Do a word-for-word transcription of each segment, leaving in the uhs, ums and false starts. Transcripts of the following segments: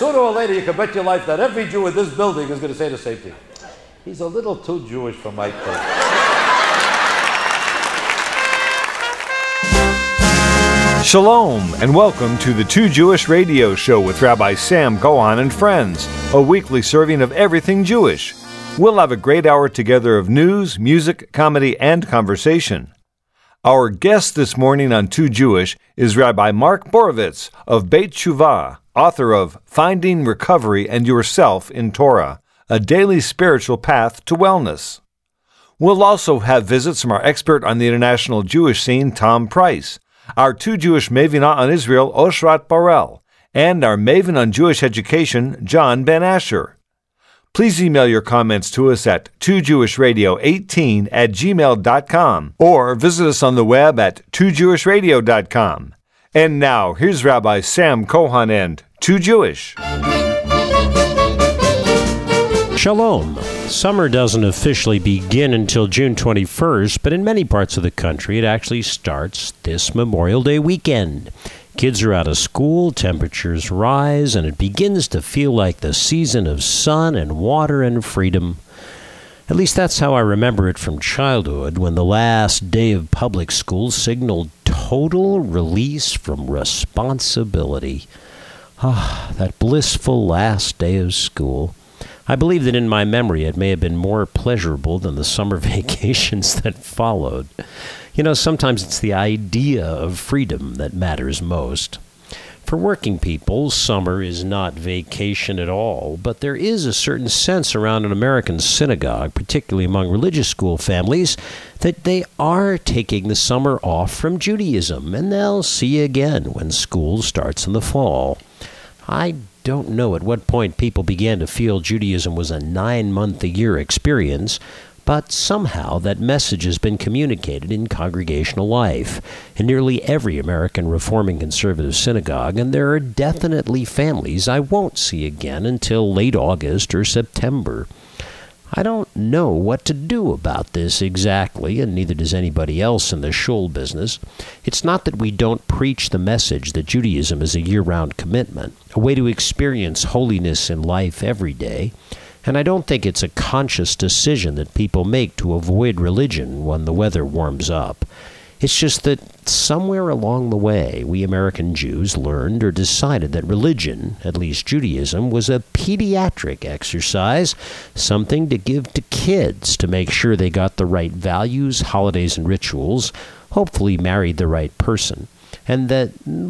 sooner or later, you can bet your life that every Jew in this building is going to say the same thing. He's a little too Jewish for my taste. Shalom, and welcome to the Too Jewish Radio Show with Rabbi Sam Cohen and friends, a weekly serving of everything Jewish. We'll have a great hour together of news, music, comedy, and conversation. Our guest this morning on Too Jewish is Rabbi Mark Borovitz of Beit Tshuva, author of Finding Recovery and Yourself in Torah, a daily spiritual path to wellness. We'll also have visits from our expert on the international Jewish scene, Tom Price, our Too Jewish Mavenah on Israel, Oshrat Barel, and our Maven on Jewish Education, John Ben Asher. Please email your comments to us at two jewish radio eighteen at gmail dot com or visit us on the web at two jewish radio dot com. And now, here's Rabbi Sam Cohen and Too Jewish. Shalom. Summer doesn't officially begin until June twenty-first, but in many parts of the country it actually starts this Memorial Day weekend. Kids are out of school, temperatures rise, and it begins to feel like the season of sun and water and freedom. At least that's how I remember it from childhood, when the last day of public school signaled total release from responsibility. Ah, that blissful last day of school. I believe that in my memory it may have been more pleasurable than the summer vacations that followed. You know, sometimes it's the idea of freedom that matters most. For working people, summer is not vacation at all, but there is a certain sense around an American synagogue, particularly among religious school families, that they are taking the summer off from Judaism, and they'll see you again when school starts in the fall. I don't know at what point people began to feel Judaism was a nine-month-a-year experience, but somehow that message has been communicated in congregational life in nearly every American Reforming Conservative synagogue, and there are definitely families I won't see again until late August or September. I don't know what to do about this exactly, and neither does anybody else in the shul business. It's not that we don't preach the message that Judaism is a year-round commitment, a way to experience holiness in life every day, and I don't think it's a conscious decision that people make to avoid religion when the weather warms up. It's just that somewhere along the way, we American Jews learned or decided that religion, at least Judaism, was a pediatric exercise, something to give to kids to make sure they got the right values, holidays, and rituals, hopefully married the right person, and that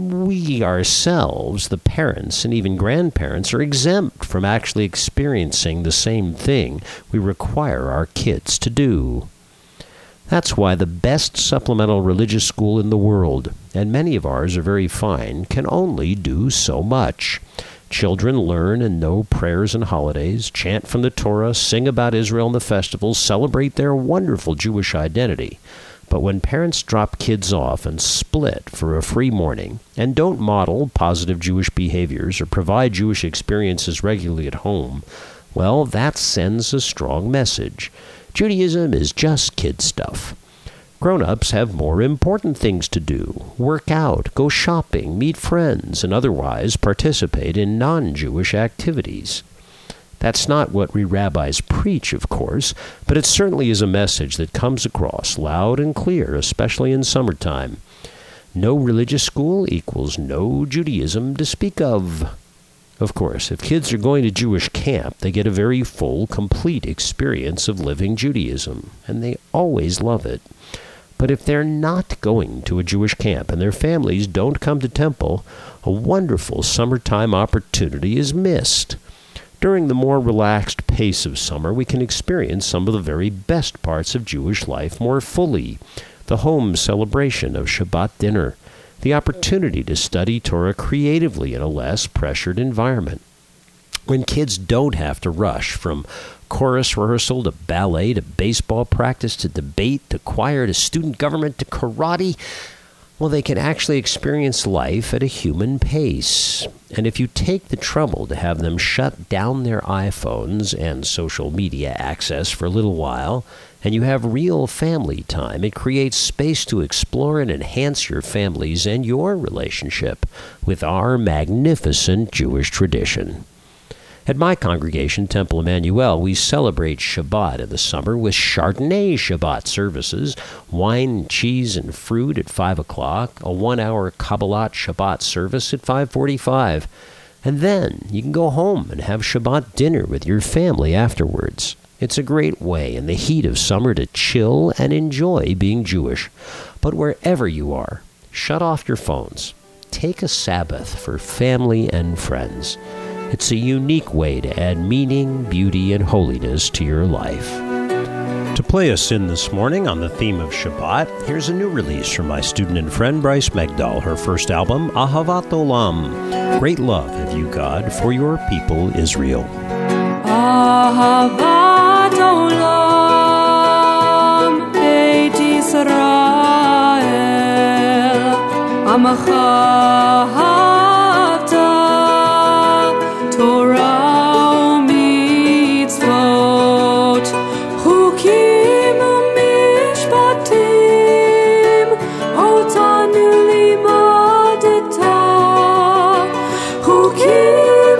we ourselves, the parents and even grandparents, are exempt from actually experiencing the same thing we require our kids to do. That's why the best supplemental religious school in the world, and many of ours are very fine, can only do so much. Children learn and know prayers and holidays, chant from the Torah, sing about Israel and the festivals, celebrate their wonderful Jewish identity. But when parents drop kids off and split for a free morning and don't model positive Jewish behaviors or provide Jewish experiences regularly at home, well, that sends a strong message. Judaism is just kid stuff. Grown-ups have more important things to do. Work out, go shopping, meet friends, and otherwise participate in non-Jewish activities. That's not what we rabbis preach, of course, but it certainly is a message that comes across loud and clear, especially in summertime. No religious school equals no Judaism to speak of. Of course, if kids are going to Jewish camp, they get a very full, complete experience of living Judaism, and they always love it. But if they're not going to a Jewish camp and their families don't come to temple, a wonderful summertime opportunity is missed. During the more relaxed pace of summer, we can experience some of the very best parts of Jewish life more fully. The home celebration of Shabbat dinner, the opportunity to study Torah creatively in a less pressured environment. When kids don't have to rush from chorus rehearsal to ballet to baseball practice to debate to choir to student government to karate, well, they can actually experience life at a human pace. And if you take the trouble to have them shut down their iPhones and social media access for a little while and you have real family time, it creates space to explore and enhance your family's and your relationship with our magnificent Jewish tradition. At my congregation, Temple Emmanuel, we celebrate Shabbat in the summer with Chardonnay Shabbat services, wine, cheese, and fruit at five o'clock, a one-hour Kabbalat Shabbat service at five forty-five, and then you can go home and have Shabbat dinner with your family afterwards. It's a great way in the heat of summer to chill and enjoy being Jewish. But wherever you are, shut off your phones. Take a Sabbath for family and friends. It's a unique way to add meaning, beauty, and holiness to your life. To play us in this morning on the theme of Shabbat, here's a new release from my student and friend Bryce Megdal, her first album, Ahavat Olam. Great love have you, God, for your people Israel. Ahavat Olam, Beit Yisrael, Amacha Torah u'mitzvot, chukim u'mishpatim, otanu limadeta. Chukim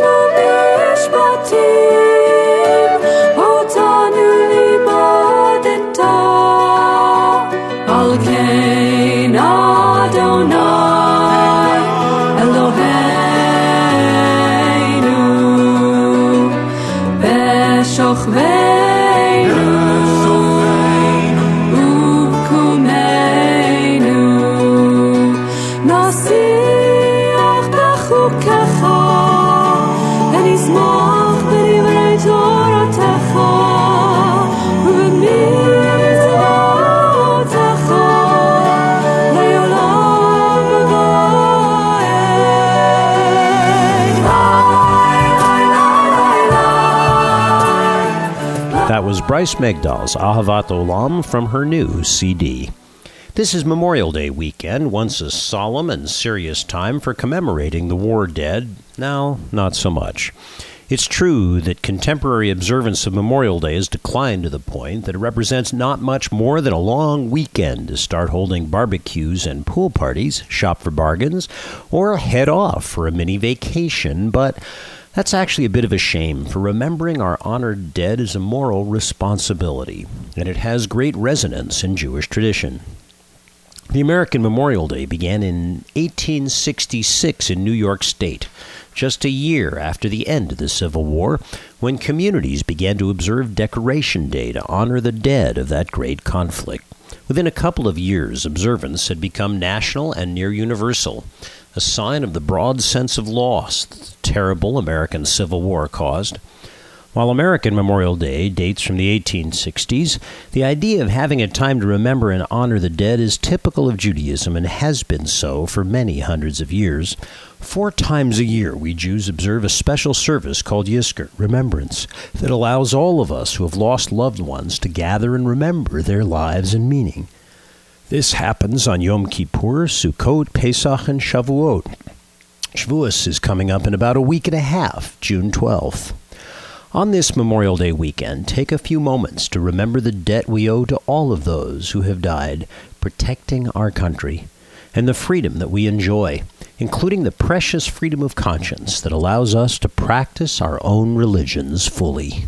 u'mishpatim, otanu limadeta. Al kein Adonai Eloheinu Shochveinu u'kumeinu nasiach b'chukecha v'nismach b'divrei Toratecha u'b'mitzvotecha le'olam v'va'ed. That was Bryce Megdal's Ahavat Olam from her new C D. This is Memorial Day weekend, once a solemn and serious time for commemorating the war dead. Now, not so much. It's true that contemporary observance of Memorial Day has declined to the point that it represents not much more than a long weekend to start holding barbecues and pool parties, shop for bargains, or head off for a mini vacation, but that's actually a bit of a shame, for remembering our honored dead is a moral responsibility, and it has great resonance in Jewish tradition. The American Memorial Day began in eighteen sixty-six in New York State, just a year after the end of the Civil War, when communities began to observe Decoration Day to honor the dead of that great conflict. Within a couple of years, observance had become national and near universal, a sign of the broad sense of loss that the terrible American Civil War caused. While American Memorial Day dates from the eighteen sixties, the idea of having a time to remember and honor the dead is typical of Judaism and has been so for many hundreds of years. Four times a year, we Jews observe a special service called Yizkor, Remembrance, that allows all of us who have lost loved ones to gather and remember their lives and meaning. This happens on Yom Kippur, Sukkot, Pesach, and Shavuot. Shavuos is coming up in about a week and a half, June twelfth. On this Memorial Day weekend, take a few moments to remember the debt we owe to all of those who have died protecting our country and the freedom that we enjoy, including the precious freedom of conscience that allows us to practice our own religions fully.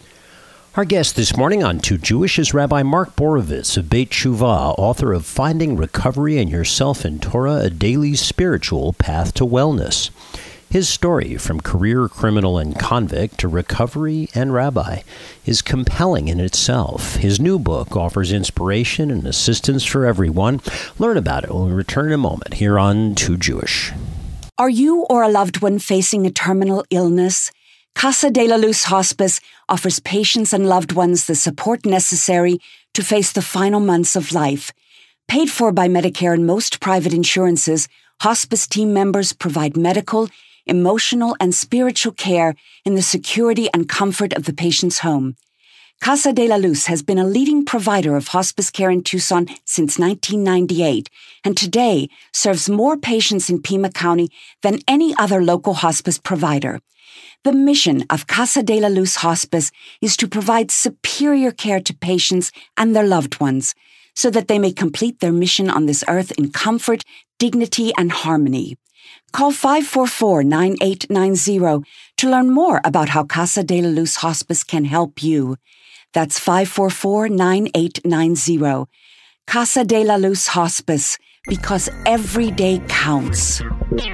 Our guest this morning on Too Jewish is Rabbi Mark Borovitz of Beit Shuvah, author of Finding Recovery in Yourself in Torah, A Daily Spiritual Path to Wellness. His story, from career criminal and convict to recovery and rabbi, is compelling in itself. His new book offers inspiration and assistance for everyone. Learn about it when we return in a moment here on Too Jewish. Are you or a loved one facing a terminal illness? Casa de la Luz Hospice offers patients and loved ones the support necessary to face the final months of life. Paid for by Medicare and most private insurances, hospice team members provide medical, emotional, and spiritual care in the security and comfort of the patient's home. Casa de la Luz has been a leading provider of hospice care in Tucson since nineteen ninety-eight, and today serves more patients in Pima County than any other local hospice provider. The mission of Casa de la Luz Hospice is to provide superior care to patients and their loved ones, so that they may complete their mission on this earth in comfort, dignity, and harmony. Call five four four, nine eight nine zero to learn more about how Casa de la Luz Hospice can help you. That's five four four, nine eight nine zero. Casa de la Luz Hospice, because every day counts.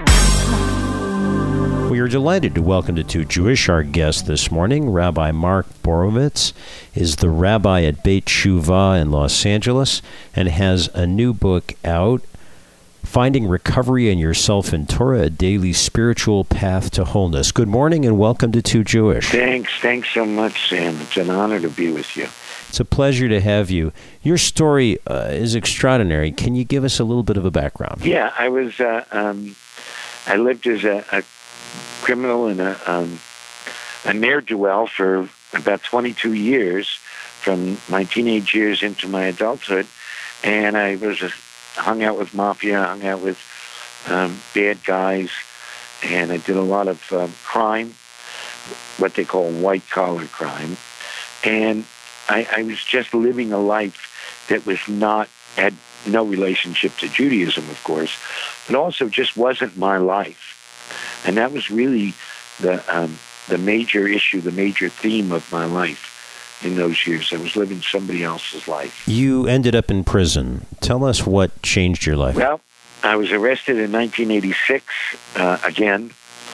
We are delighted to welcome to Too Jewish our guest this morning. Rabbi Mark Borovitz is the rabbi at Beit Shuvah in Los Angeles and has a new book out, Finding Recovery in Yourself in Torah, a daily spiritual path to wholeness. Good morning and welcome to Too Jewish. Thanks. Thanks so much, Sam. It's an honor to be with you. It's a pleasure to have you. Your story uh, is extraordinary. Can you give us a little bit of a background? Yeah, I was, uh, um, I lived as a, a criminal and a, um, a ne'er-do-well for about twenty-two years, from my teenage years into my adulthood, and I was a hung out with mafia, hung out with um, bad guys, and I did a lot of um, crime, what they call white-collar crime. And I, I was just living a life that was not, had no relationship to Judaism, of course, but also just wasn't my life. And that was really the um, the major issue, the major theme of my life in those years. I was living somebody else's life. You ended up in prison. Tell us what changed your life. Well, I was arrested in nineteen eighty-six uh, again,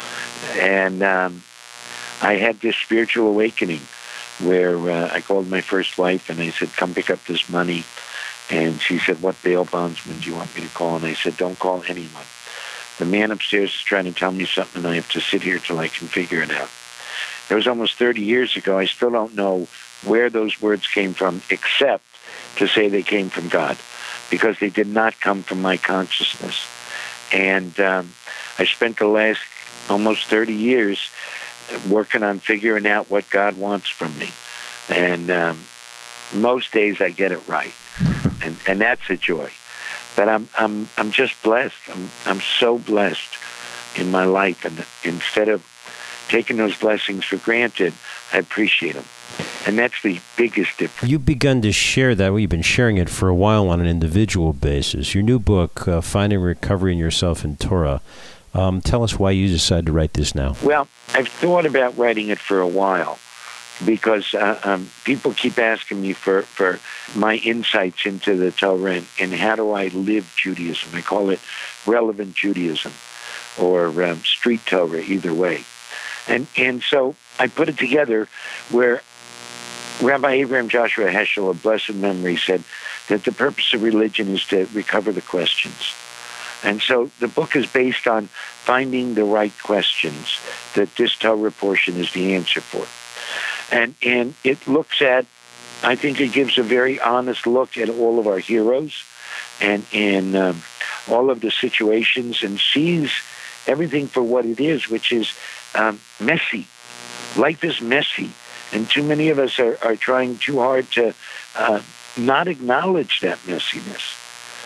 and um, I had this spiritual awakening where uh, I called my first wife and I said, come pick up this money. And she said, what bail bondsman do you want me to call? And I said, don't call anyone. The man upstairs is trying to tell me something and I have to sit here till I can figure it out. It was almost thirty years ago. I still don't know where those words came from, except to say they came from God, because they did not come from my consciousness. And um, I spent the last almost thirty years working on figuring out what God wants from me. And um, most days I get it right. And, and that's a joy. But I'm I'm I'm just blessed. I'm I'm so blessed in my life, and instead of taking those blessings for granted, I appreciate them. And that's the biggest difference. You've begun to share that. Well, you've been sharing it for a while on an individual basis. Your new book, uh, Finding Recovery in Yourself in Torah. Um, tell us why you decided to write this now. Well, I've thought about writing it for a while, because uh, um, people keep asking me for, for my insights into the Torah and, and how do I live Judaism. I call it relevant Judaism or um, street Torah, either way. And and so I put it together where Rabbi Abraham Joshua Heschel of blessed memory said that the purpose of religion is to recover the questions. And so the book is based on finding the right questions that this Torah portion is the answer for. And and it looks at, I think it gives a very honest look at all of our heroes and, and um, all of the situations, and sees everything for what it is, which is um, messy. Life is messy. And too many of us are, are trying too hard to uh, not acknowledge that messiness.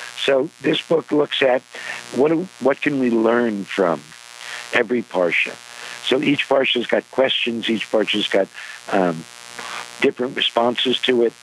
So this book looks at what do, what can we learn from every parsha. So each parsha's got questions, each parsha's got um, different responses to it,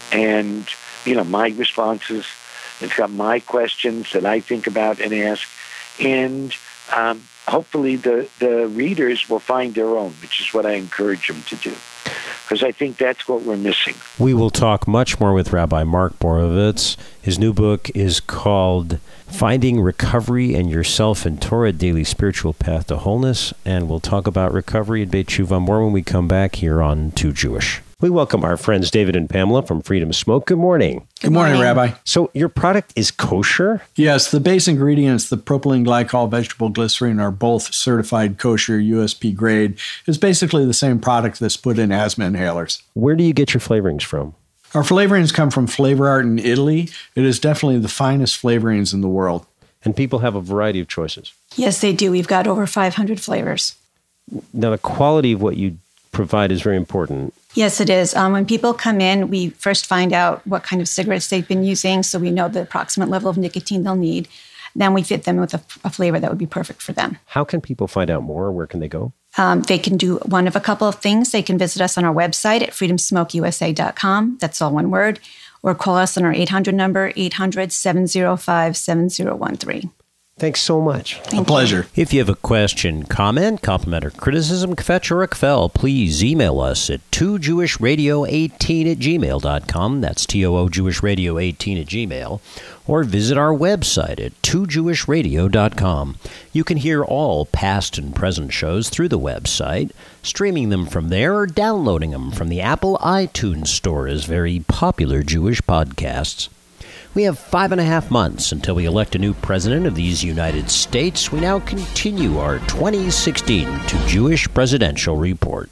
and you know my responses. It's got my questions that I think about and ask, and um, hopefully the the readers will find their own, which is what I encourage them to do, because I think that's what we're missing. We will talk much more with Rabbi Mark Borovitz. His new book is called Finding Recovery and Yourself in Torah, Daily Spiritual Path to Wholeness, and we'll talk about recovery at Beit Shuvah more when we come back here on Too Jewish. We welcome our friends David and Pamela from Freedom Smoke. Good morning. Good morning, Rabbi. So your product is kosher? Yes, the base ingredients, the propylene glycol, vegetable glycerin, are both certified kosher U S P grade. It's basically the same product that's put in asthma inhalers. Where do you get your flavorings from? Our flavorings come from Flavor Art in Italy. It is definitely the finest flavorings in the world. And people have a variety of choices. Yes, they do. We've got over five hundred flavors. Now, the quality of what you provide is very important. Yes, it is. Um, when people come in, we first find out what kind of cigarettes they've been using, so we know the approximate level of nicotine they'll need. Then we fit them with a, a flavor that would be perfect for them. How can people find out more? Where can they go? Um, they can do one of a couple of things. They can visit us on our website at freedom smoke u s a dot com. That's all one word. Or call us on our eight hundred number, eight hundred, seven oh five, seven oh one three. Thanks so much. Thank a pleasure. If you have a question, comment, compliment, or criticism, kvetch or kvel, please email us at two jewish radio eighteen at gmail dot com. That's T O O Jewish Radio eighteen at Gmail. Or visit our website at two jewish radio dot com. You can hear all past and present shows through the website, streaming them from there or downloading them from the Apple iTunes Store as very popular Jewish podcasts. We have five and a half months until we elect a new president of these United States. We now continue our twenty sixteen to Jewish Presidential Report.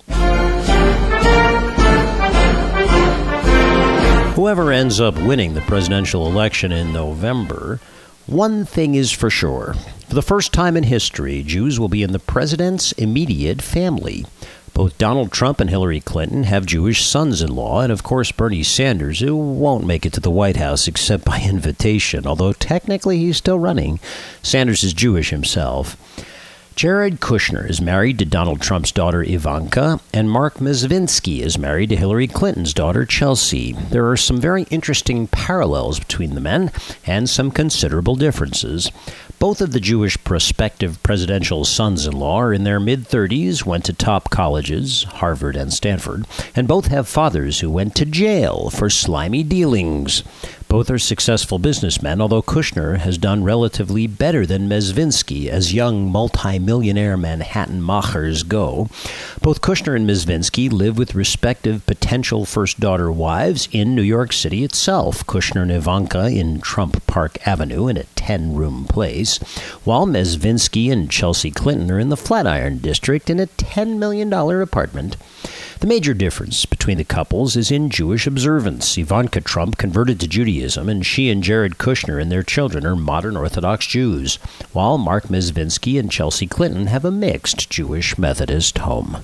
Whoever ends up winning the presidential election in November, one thing is for sure. For the first time in history, Jews will be in the president's immediate family. Both Donald Trump and Hillary Clinton have Jewish sons-in-law, and of course Bernie Sanders, who won't make it to the White House except by invitation, although technically he's still running. Sanders is Jewish himself. Jared Kushner is married to Donald Trump's daughter Ivanka, and Mark Mezvinsky is married to Hillary Clinton's daughter Chelsea. There are some very interesting parallels between the men, and some considerable differences. Both of the Jewish prospective presidential sons-in-law are in their mid-thirties, went to top colleges, Harvard and Stanford, and both have fathers who went to jail for slimy dealings. Both are successful businessmen, although Kushner has done relatively better than Mezvinsky as young multi-millionaire Manhattan machers go. Both Kushner and Mezvinsky live with respective potential first-daughter wives in New York City itself, Kushner and Ivanka in Trump Park Avenue in a ten-room place, while Mezvinsky and Chelsea Clinton are in the Flatiron District in a ten million dollars apartment. The major difference between the couples is in Jewish observance. Ivanka Trump converted to Judaism, and she and Jared Kushner and their children are modern Orthodox Jews, while Mark Mezvinsky and Chelsea Clinton have a mixed Jewish Methodist home.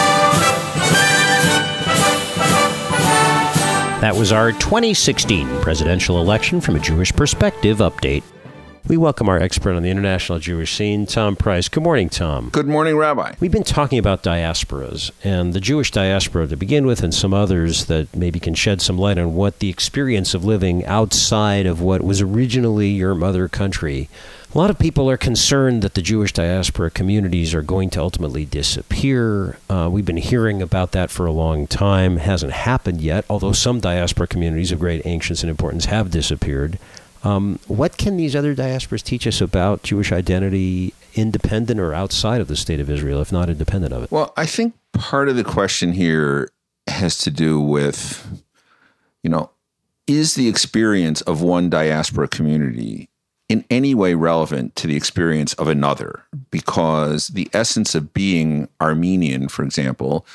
That was our twenty sixteen presidential election from a Jewish perspective update. We welcome our expert on the international Jewish scene, Tom Price. Good morning, Tom. Good morning, Rabbi. We've been talking about diasporas, and the Jewish diaspora to begin with, and some others that maybe can shed some light on what the experience of living outside of what was originally your mother country. A lot of people are concerned that the Jewish diaspora communities are going to ultimately disappear. Uh, we've been hearing about that for a long time. It hasn't happened yet, although some diaspora communities of great ancience and importance have disappeared. Um, what can these other diasporas teach us about Jewish identity, independent or outside of the state of Israel, if not independent of it? Well, I think part of the question here has to do with, you know, is the experience of one diaspora community in any way relevant to the experience of another? Because the essence of being Armenian, for example,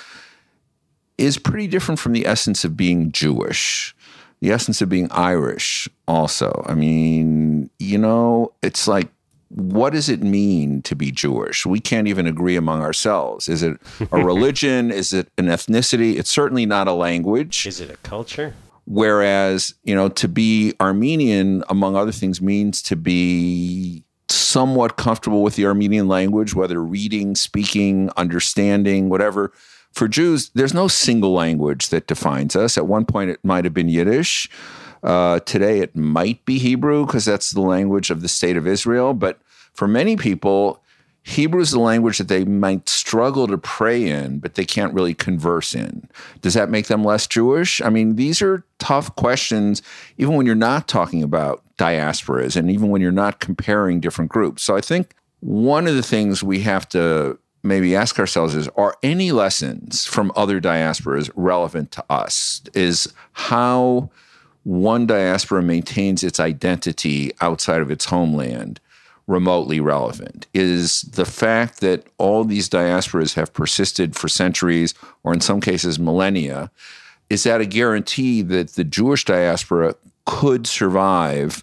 is pretty different from the essence of being Jewish. The essence of being Irish also. I mean, you know, it's like, what does it mean to be Jewish? We can't even agree among ourselves. Is it a religion? Is it an ethnicity? It's certainly not a language. Is it a culture? Whereas, you know, to be Armenian, among other things, means to be somewhat comfortable with the Armenian language, whether reading, speaking, understanding, whatever. For Jews, there's no single language that defines us. At one point, it might have been Yiddish. Uh, today, it might be Hebrew because that's the language of the state of Israel. But for many people, Hebrew is the language that they might struggle to pray in, but they can't really converse in. Does that make them less Jewish? I mean, these are tough questions, even when you're not talking about diasporas and even when you're not comparing different groups. So I think one of the things we have to maybe ask ourselves is, are any lessons from other diasporas relevant to us? Is how one diaspora maintains its identity outside of its homeland remotely relevant? Is the fact that all these diasporas have persisted for centuries, or in some cases millennia, is that a guarantee that the Jewish diaspora could survive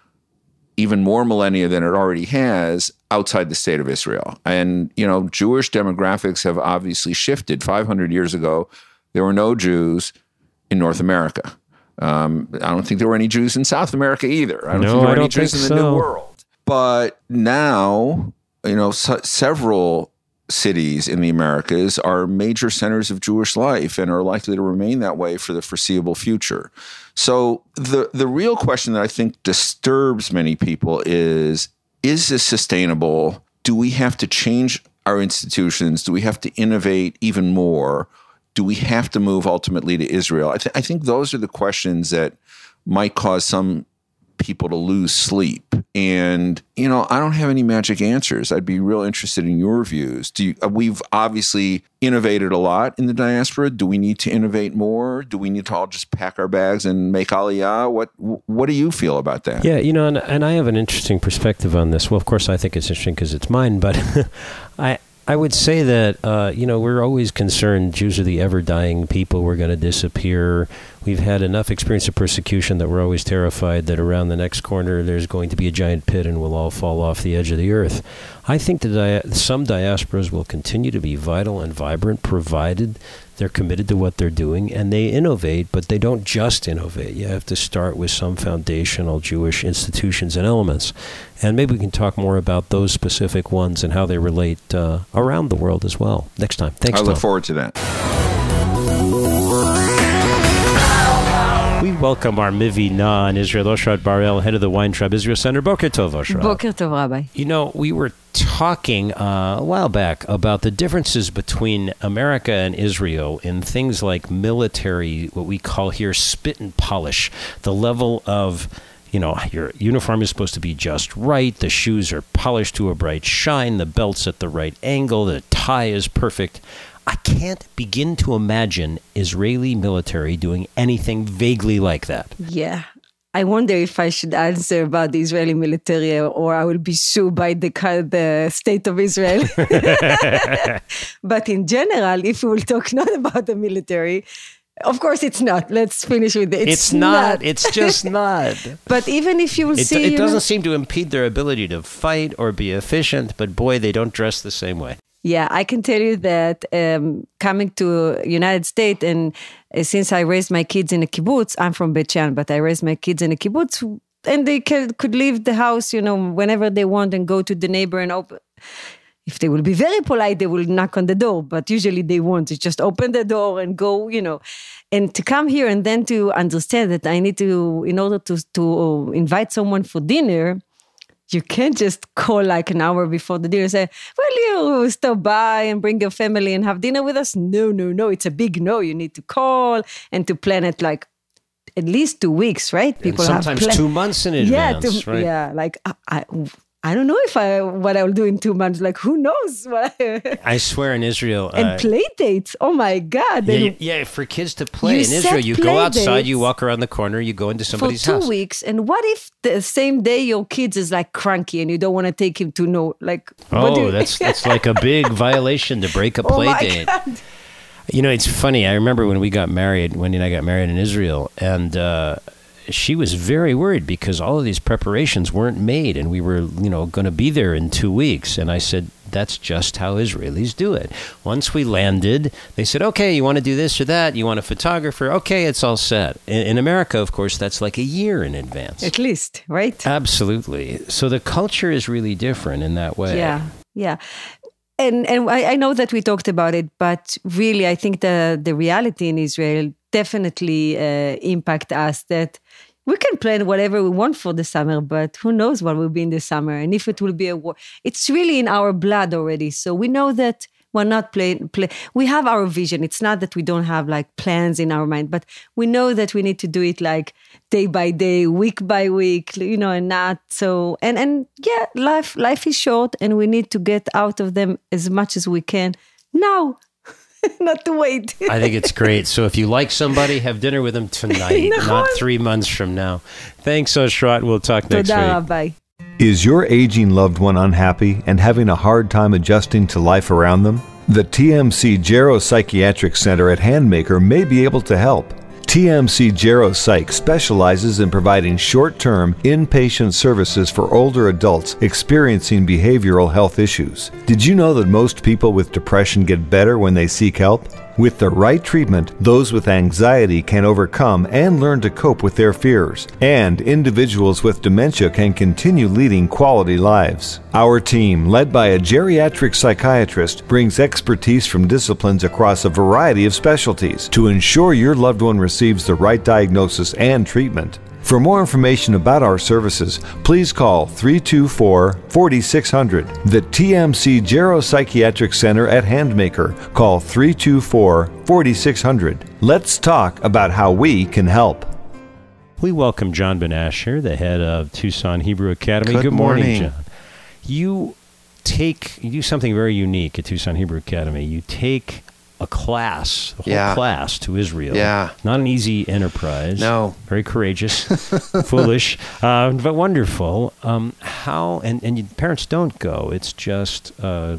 even more millennia than it already has outside the state of Israel? And, you know, Jewish demographics have obviously shifted. five hundred years ago, there were no Jews in North America. Um, I don't think there were any Jews in South America either. I don't No, think there I were any don't Jews in think the so. New World. But now, you know, se- several cities in the Americas are major centers of Jewish life and are likely to remain that way for the foreseeable future. So the the real question that I think disturbs many people is, is this sustainable? Do we have to change our institutions? Do we have to innovate even more? Do we have to move ultimately to Israel? I, th- I think those are the questions that might cause some people to lose sleep. And, you know, I don't have any magic answers. I'd be real interested in your views. Do you, we've obviously innovated a lot in the diaspora. Do we need to innovate more? Do we need to all just pack our bags and make Aliyah? What What do you feel about that? Yeah, you know, and, and I have an interesting perspective on this. Well, of course, I think it's interesting because it's mine, but I I would say that, uh, you know, we're always concerned Jews are the ever-dying people. We're going to disappear. We've had enough experience of persecution that we're always terrified that around the next corner there's going to be a giant pit and we'll all fall off the edge of the earth. I think that dia- some diasporas will continue to be vital and vibrant, provided they're committed to what they're doing and they innovate, but they don't just innovate. You have to start with some foundational Jewish institutions and elements. And maybe we can talk more about those specific ones and how they relate uh, around the world as well next time. Thanks, I look Tom. forward to that. We welcome our Mivi Na in Israel, Oshrat Barel, head of the Wine Tribe Israel Center. Boker Tov, Oshrat. Boker Tov, Rabbi. You know, we were talking uh, a while back about the differences between America and Israel in things like military, what we call here spit and polish, the level of, you know, your uniform is supposed to be just right, the shoes are polished to a bright shine, the belt's at the right angle, the tie is perfect. I can't begin to imagine Israeli military doing anything vaguely like that. Yeah. I wonder if I should answer about the Israeli military or I will be sued by the, the state of Israel. But in general, if we will talk not about the military, of course it's not. Let's finish with it. It's, it's not. not. It's just not. But even if you will it, see... It doesn't know, seem to impede their ability to fight or be efficient, but boy, they don't dress the same way. Yeah, I can tell you that um, coming to United States, and uh, since I raised my kids in a kibbutz, I'm from Beit Shean, but I raised my kids in a kibbutz, and they could, could leave the house, you know, whenever they want and go to the neighbor and open. If they will be very polite, they will knock on the door, but usually they won't. It's just open the door and go, you know. And to come here and then to understand that I need to, in order to, to invite someone for dinner, you can't just call like an hour before the dinner and say, well, you stop by and bring your family and have dinner with us. No, no, no. It's a big no. You need to call and to plan it like at least two weeks, right? People and sometimes have plan- two months in advance, yeah, to, right? Yeah, like I, I, I don't know if I what I will do in two months. Like, who knows? What I, I swear in Israel. And uh, play dates. Oh, my God. Yeah, yeah, for kids to play in Israel, you go outside, you walk around the corner, you go into somebody's house. For two house. weeks. And what if the same day your kid is like cranky and you don't want to take him to know? Like, oh, you- that's, that's like a big violation to break a play oh my date. God. You know, it's funny. I remember when we got married, Wendy and I got married in Israel, and uh, she was very worried because all of these preparations weren't made, and we were, you know, going to be there in two weeks. And I said, that's just how Israelis do it. Once we landed, they said, okay, you want to do this or that? You want a photographer? Okay, it's all set. In, in America, of course, that's like a year in advance. At least, right? Absolutely. So the culture is really different in that way. Yeah, yeah. And and I, I know that we talked about it, but really, I think the, the reality in Israel definitely uh, impact us that we can plan whatever we want for the summer, but who knows what will be in the summer and if it will be a war. It's really in our blood already. So we know that we're not playing. Play. We have our vision. It's not that we don't have like plans in our mind, but we know that we need to do it like day by day, week by week, you know, and not so. And and yeah, life life is short, and we need to get out of them as much as we can now. Not to wait. I think it's great. So if you like somebody, have dinner with them tonight, not three months from now. Thanks, Oshrat. We'll talk next Toda week. Rabbi. Is your aging loved one unhappy and having a hard time adjusting to life around them? The T M C Gero Psychiatric Center at Handmaker may be able to help. T M C Gero Psych specializes in providing short-term, inpatient services for older adults experiencing behavioral health issues. Did you know that most people with depression get better when they seek help? With the right treatment, those with anxiety can overcome and learn to cope with their fears, and individuals with dementia can continue leading quality lives. Our team, led by a geriatric psychiatrist, brings expertise from disciplines across a variety of specialties to ensure your loved one receives the right diagnosis and treatment. For more information about our services, please call three two four, four six zero zero. The T M C Geropsychiatric Center at Handmaker. Call three two four, four six zero zero. Let's talk about how we can help. We welcome John Ben Asher, the head of Tucson Hebrew Academy. Good, Good morning, morning, John. You take you do something very unique at Tucson Hebrew Academy. You take a class, a whole Yeah. class to Israel. Yeah. Not an easy enterprise. No. Very courageous, foolish, uh, but wonderful. Um, how, and, and you, parents don't go. It's just, uh,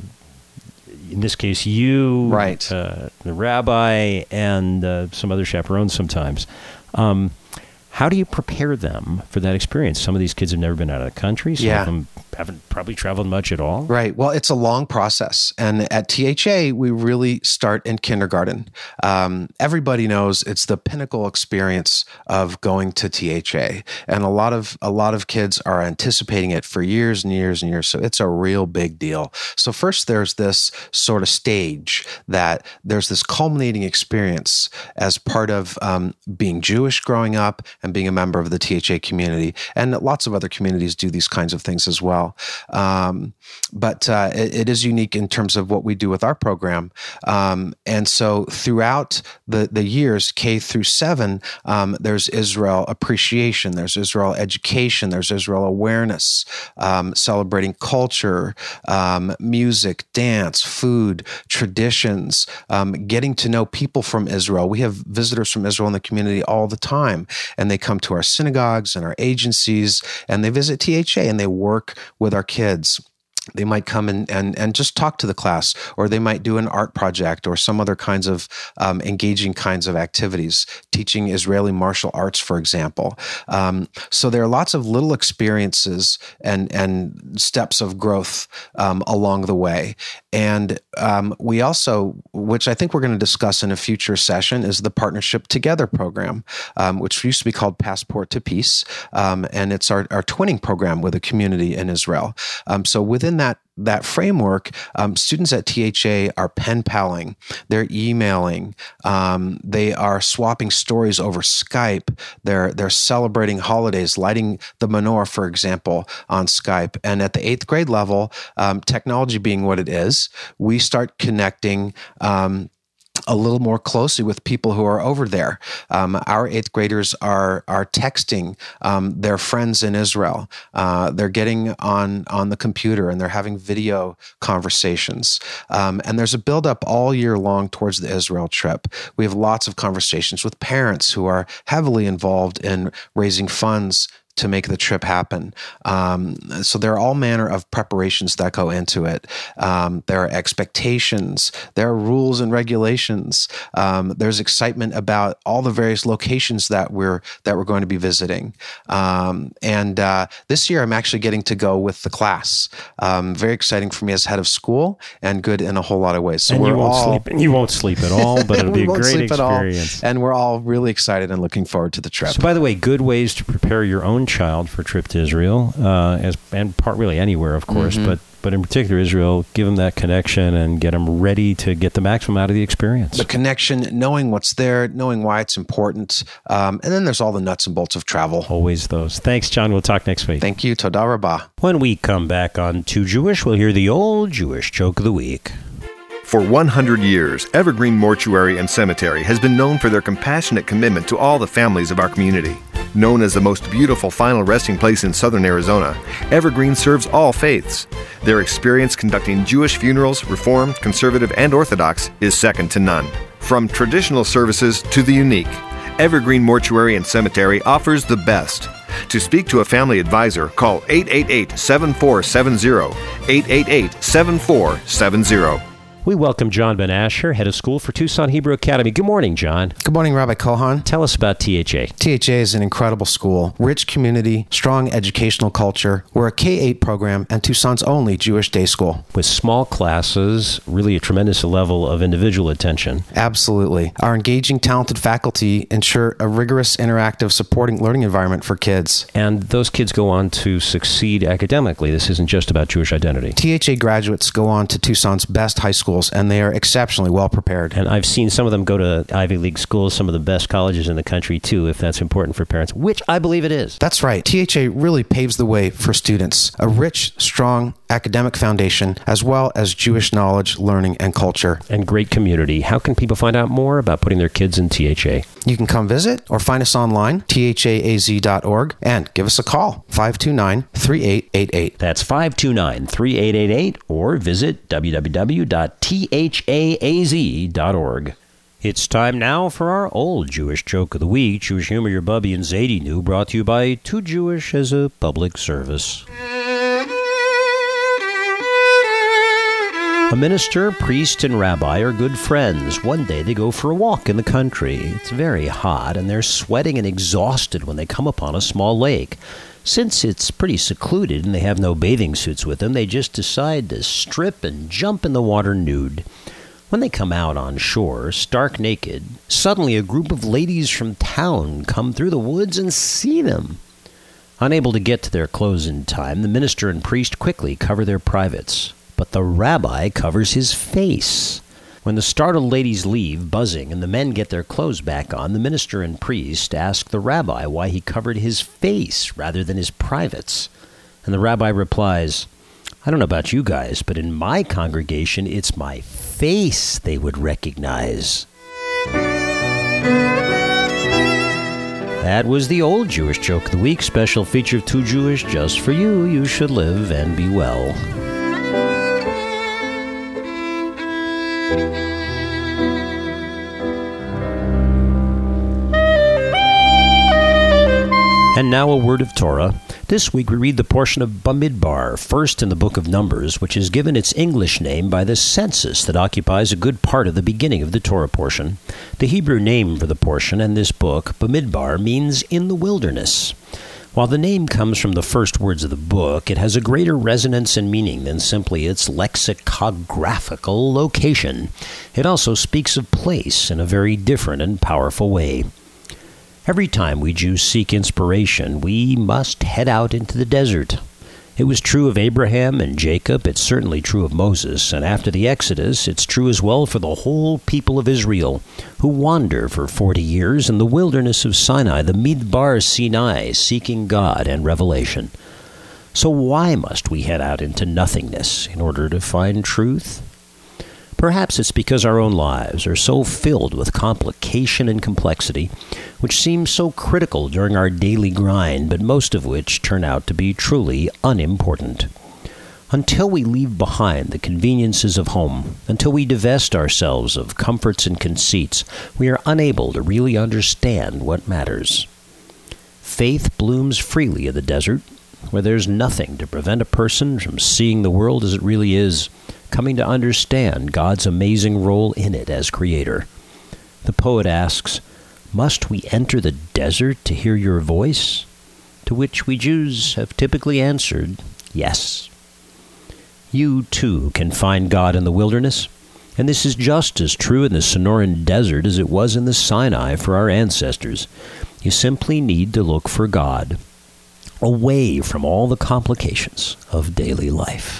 in this case, you, Right. uh, the rabbi, and uh, some other chaperones sometimes. Um, how do you prepare them for that experience? Some of these kids have never been out of the country. Some Yeah. of them haven't probably traveled much at all. Right. Well, it's a long process. And at T H A, we really start in kindergarten. Um, everybody knows it's the pinnacle experience of going to T H A. And a lot of a lot of kids are anticipating it for years and years and years. So it's a real big deal. So first there's this sort of stage that there's this culminating experience as part of um, being Jewish growing up and being a member of the T H A community. And lots of other communities do these kinds of things as well. Um, but uh, it, it is unique in terms of what we do with our program. Um, and so throughout the, the years, K through seven, um, there's Israel appreciation, there's Israel education, there's Israel awareness, um, celebrating culture, um, music, dance, food, traditions, um, getting to know people from Israel. We have visitors from Israel in the community all the time, and they come to our synagogues and our agencies, and they visit T H A and they work with our kids. They might come and, and, and just talk to the class, or they might do an art project or some other kinds of um, engaging kinds of activities, teaching Israeli martial arts, for example. Um, so there are lots of little experiences and, and steps of growth um, along the way. And um, we also, which I think we're going to discuss in a future session, is the Partnership Together program, um, which used to be called Passport to Peace. Um, and it's our, our twinning program with a community in Israel. Um, so within that that framework, um, students at T H A are pen paling, they're emailing, um, they are swapping stories over Skype, they're they're celebrating holidays, lighting the menorah, for example, on Skype. And at the eighth grade level, um, technology being what it is, we start connecting um, a little more closely with people who are over there. Um, our eighth graders are are texting um, their friends in Israel. Uh, they're getting on on the computer and they're having video conversations. Um, and there's a buildup all year long towards the Israel trip. We have lots of conversations with parents who are heavily involved in raising funds to make the trip happen. Um, so there are all manner of preparations that go into it. Um, there are expectations, there are rules and regulations. Um, there's excitement about all the various locations that we're that we're going to be visiting. Um, and uh, this year, I'm actually getting to go with the class. Um, very exciting for me as head of school, and good in a whole lot of ways. So and we're you won't all, sleep. And you won't sleep at all, but it'll be we a won't great sleep at all. experience. And we're all really excited and looking forward to the trip. So, by the way, good ways to prepare your own child for a trip to Israel, uh, as and part really anywhere, of course, Mm-hmm. but but in particular Israel. Give them that connection and get them ready to get the maximum out of the experience. The connection, knowing what's there, knowing why it's important, um, and then there's all the nuts and bolts of travel. Always those. Thanks, John. We'll talk next week. Thank you. Toda Rabbah. When we come back on Too Jewish, we'll hear the old Jewish joke of the week. For one hundred years, Evergreen Mortuary and Cemetery has been known for their compassionate commitment to all the families of our community. Known as the most beautiful final resting place in southern Arizona, Evergreen serves all faiths. Their experience conducting Jewish funerals, Reformed, Conservative, and Orthodox, is second to none. From traditional services to the unique, Evergreen Mortuary and Cemetery offers the best. To speak to a family advisor, call eight eight eight, seven four seven zero, eight eight eight, seven four seven zero. We welcome John Ben Asher, head of school for Tucson Hebrew Academy. Good morning, John. Good morning, Rabbi Kohan. Tell us about T H A. T H A is an incredible school, rich community, strong educational culture. We're a K eight program and Tucson's only Jewish day school. With small classes, really a tremendous level of individual attention. Absolutely. Our engaging, talented faculty ensure a rigorous, interactive, supporting learning environment for kids. And those kids go on to succeed academically. This isn't just about Jewish identity. T H A graduates go on to Tucson's best high schools, and they are exceptionally well prepared. And I've seen some of them go to Ivy League schools, some of the best colleges in the country, too, if that's important for parents, which I believe it is. That's right. T H A really paves the way for students. A rich, strong academic foundation, as well as Jewish knowledge, learning, and culture. And great community. How can people find out more about putting their kids in T H A? You can come visit or find us online, T H A A Z dot org, and give us a call, five two nine, three eight eight eight. That's five two nine, three eight eight eight, or visit w w w dot t h a a z dot org. It's time now for our old Jewish joke of the week. Jewish humor your Bubby and Zadie knew, brought to you by Too Jewish as a public service. A minister, priest, and rabbi are good friends. One day they go for a walk in the country. It's very hot, and they're sweating and exhausted when they come upon a small lake. Since it's pretty secluded and they have no bathing suits with them, they just decide to strip and jump in the water nude. When they come out on shore, stark naked, suddenly a group of ladies from town come through the woods and see them. Unable to get to their clothes in time, the minister and priest quickly cover their privates. But the rabbi covers his face. When the startled ladies leave, buzzing, and the men get their clothes back on, the minister and priest ask the rabbi why he covered his face rather than his privates. And the rabbi replies, I don't know about you guys, but in my congregation, it's my face they would recognize. That was the old Jewish joke of the week, special feature of Too Jewish just for you. You should live and be well. And now a word of Torah. This week we read the portion of Bamidbar, first in the book of Numbers, which is given its English name by the census that occupies a good part of the beginning of the Torah portion. The Hebrew name for the portion and this book, Bamidbar, means in the wilderness. While the name comes from the first words of the book, it has a greater resonance and meaning than simply its lexicographical location. It also speaks of place in a very different and powerful way. Every time we Jews seek inspiration, we must head out into the desert. It was true of Abraham and Jacob, it's certainly true of Moses, and after the Exodus, it's true as well for the whole people of Israel, who wander for forty years in the wilderness of Sinai, the Midbar Sinai, seeking God and revelation. So why must we head out into nothingness in order to find truth? Perhaps it's because our own lives are so filled with complication and complexity, which seems so critical during our daily grind, but most of which turn out to be truly unimportant. Until we leave behind the conveniences of home, until we divest ourselves of comforts and conceits, we are unable to really understand what matters. Faith blooms freely in the desert, where there's nothing to prevent a person from seeing the world as it really is, coming to understand God's amazing role in it as creator. The poet asks, must we enter the desert to hear your voice? To which we Jews have typically answered, yes. You, too, can find God in the wilderness, and this is just as true in the Sonoran Desert as it was in the Sinai for our ancestors. You simply need to look for God, away from all the complications of daily life.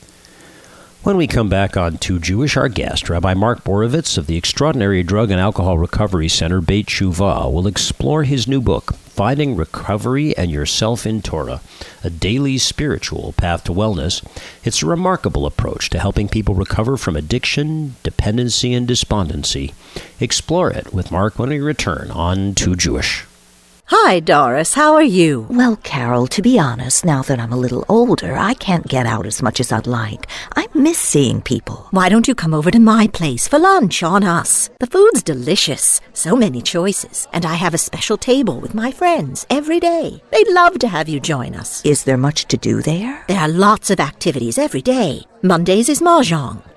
When we come back on Too Jewish, our guest, Rabbi Mark Borovitz of the Extraordinary Drug and Alcohol Recovery Center, Beit Shuvah, will explore his new book, Finding Recovery and Yourself in Torah, a daily spiritual path to wellness. It's a remarkable approach to helping people recover from addiction, dependency, and despondency. Explore it with Mark when we return on Too Jewish. Hi, Doris. How are you? Well, Carol, to be honest, now that I'm a little older, I can't get out as much as I'd like. I miss seeing people. Why don't you come over to my place for lunch on us? The food's delicious. So many choices. And I have a special table with my friends every day. They'd love to have you join us. Is there much to do there? There are lots of activities every day. Mondays is Mahjong.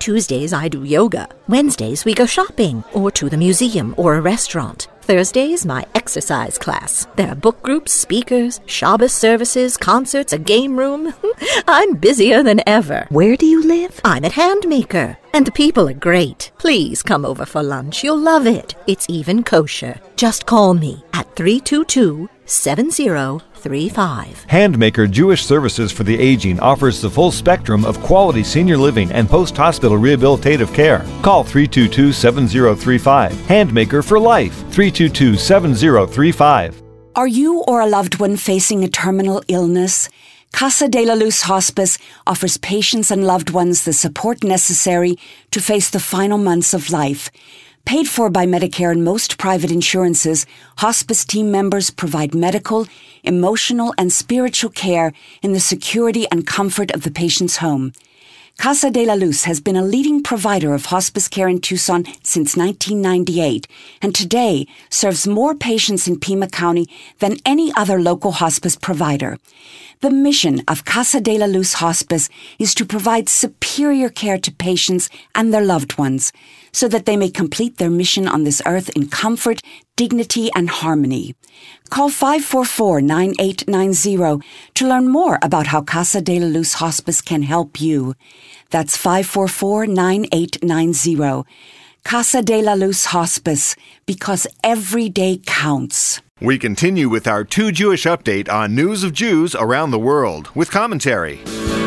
Tuesdays I do yoga. Wednesdays we go shopping, or to the museum, or a restaurant. Thursdays, my exercise class. There are book groups, speakers, Shabbos services, concerts, a game room. I'm busier than ever. Where do you live? I'm at Handmaker. And the people are great. Please come over for lunch. You'll love it. It's even kosher. Just call me at three two two, seven zero three five. Handmaker Jewish Services for the Aging offers the full spectrum of quality senior living and post-hospital rehabilitative care. Call three two two, seven zero three five. Handmaker for life. three two two, seven zero three five. Are you or a loved one facing a terminal illness? Casa de la Luz Hospice offers patients and loved ones the support necessary to face the final months of life. Paid for by Medicare and most private insurances, hospice team members provide medical, emotional, and spiritual care in the security and comfort of the patient's home. Casa de la Luz has been a leading provider of hospice care in Tucson since nineteen ninety-eight, and today serves more patients in Pima County than any other local hospice provider. The mission of Casa de la Luz Hospice is to provide superior care to patients and their loved ones, so that they may complete their mission on this earth in comfort, dignity, and harmony. Call five four four, nine eight nine zero to learn more about how Casa de la Luz Hospice can help you. That's five four four, nine eight nine zero. Casa de la Luz Hospice, because every day counts. We continue with our Two Jewish update on news of Jews around the world with commentary.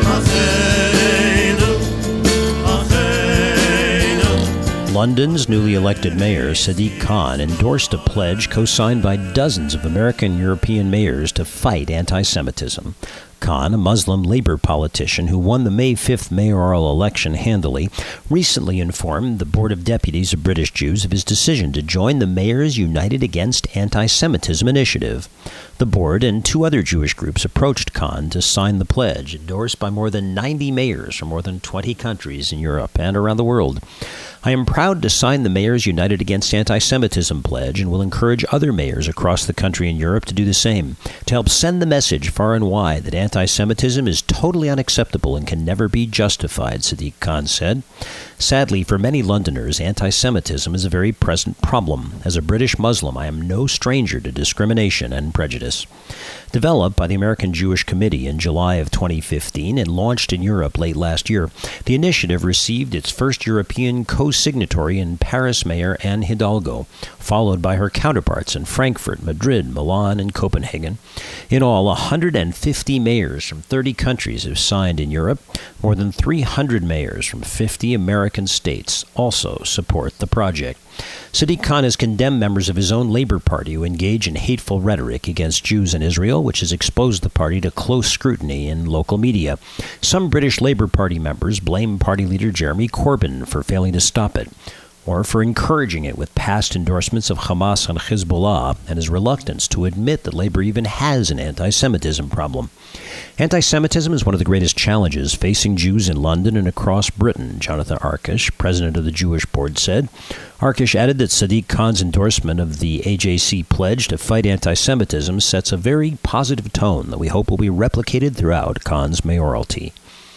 London's newly elected mayor, Sadiq Khan, endorsed a pledge co-signed by dozens of American and European mayors to fight anti-Semitism. Khan, a Muslim Labour politician who won the May fifth mayoral election handily, recently informed the Board of Deputies of British Jews of his decision to join the Mayors United Against Anti-Semitism initiative. The board and two other Jewish groups approached Khan to sign the pledge, endorsed by more than ninety mayors from more than twenty countries in Europe and around the world. I am proud to sign the Mayors United Against Anti-Semitism pledge and will encourage other mayors across the country and Europe to do the same, to help send the message far and wide that anti-Semitism is totally unacceptable and can never be justified, Sadiq Khan said. Sadly, for many Londoners, anti-Semitism is a very present problem. As a British Muslim, I am no stranger to discrimination and prejudice. Developed by the American Jewish Committee in July of twenty fifteen and launched in Europe late last year, the initiative received its first European co-signatory in Paris Mayor Anne Hidalgo, followed by her counterparts in Frankfurt, Madrid, Milan, and Copenhagen. In all, one hundred fifty mayors from thirty countries have signed in Europe. More than three hundred mayors from fifty American states also support the project. Sadiq Khan has condemned members of his own Labour Party who engage in hateful rhetoric against Jews in Israel, which has exposed the party to close scrutiny in local media. Some British Labour Party members blame party leader Jeremy Corbyn for failing to stop it, or for encouraging it with past endorsements of Hamas and Hezbollah, and his reluctance to admit that Labour even has an anti-Semitism problem. Anti-Semitism is one of the greatest challenges facing Jews in London and across Britain, Jonathan Arkish, president of the Jewish Board, said. Arkish added that Sadiq Khan's endorsement of the A J C pledge to fight anti-Semitism sets a very positive tone that we hope will be replicated throughout Khan's mayoralty.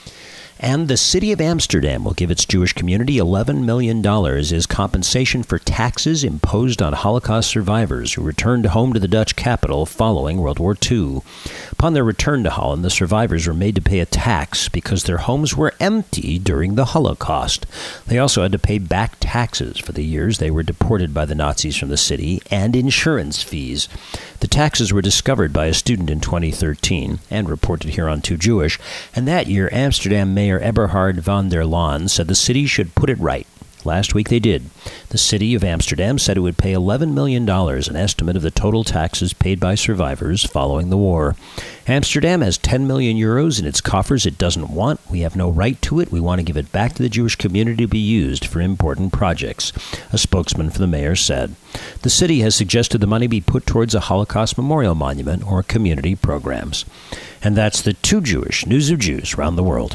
And the city of Amsterdam will give its Jewish community eleven million dollars as compensation for taxes imposed on Holocaust survivors who returned home to the Dutch capital following World War Two. Upon their return to Holland, the survivors were made to pay a tax because their homes were empty during the Holocaust. They also had to pay back taxes for the years they were deported by the Nazis from the city and insurance fees. The taxes were discovered by a student in twenty thirteen and reported here on Too Jewish, and that year Amsterdam Mayor Eberhard van der Laan said the city should put it right. Last week they did. The city of Amsterdam said it would pay eleven million dollars, an estimate of the total taxes paid by survivors following the war. Amsterdam has ten million euros in its coffers it doesn't want. We have no right to it. We want to give it back to the Jewish community to be used for important projects, a spokesman for the mayor said. The city has suggested the money be put towards a Holocaust memorial monument or community programs. And that's the Too Jewish News of Jews around the world.